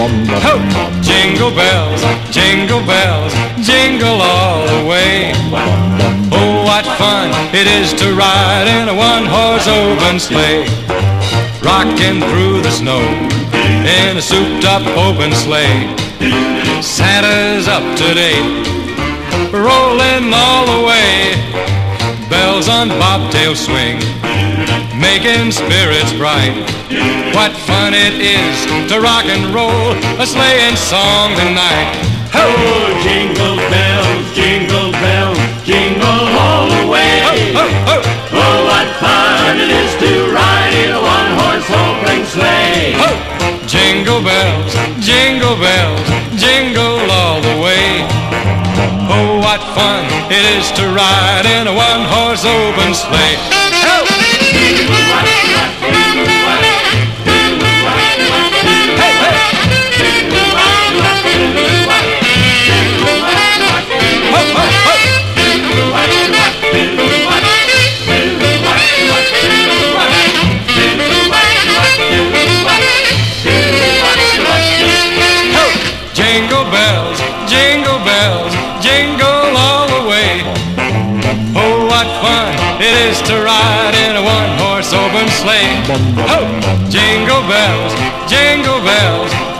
Ho! Jingle bells, jingle all the way. Oh, what fun it is to ride in a one-horse open sleigh. Rocking through the snow in a souped-up open sleigh. Santa's up to date, rolling all the way. Bells on bobtail swing, making spirits bright. What fun it is to rock and roll a sleighing song tonight. Ho! Jingle bells, jingle all the way. Ho, ho, ho. Oh, what fun it is to ride in a one-horse open sleigh. Ho! Jingle bells, jingle all the way. Oh, what fun it is to ride in a one-horse open sleigh. Ho! Hey, hey. Ho, ho, ho. Ho! Jingle all the way. Oh, what fun it is to ride in a one-horse open sleigh. Ho! Jingle bells,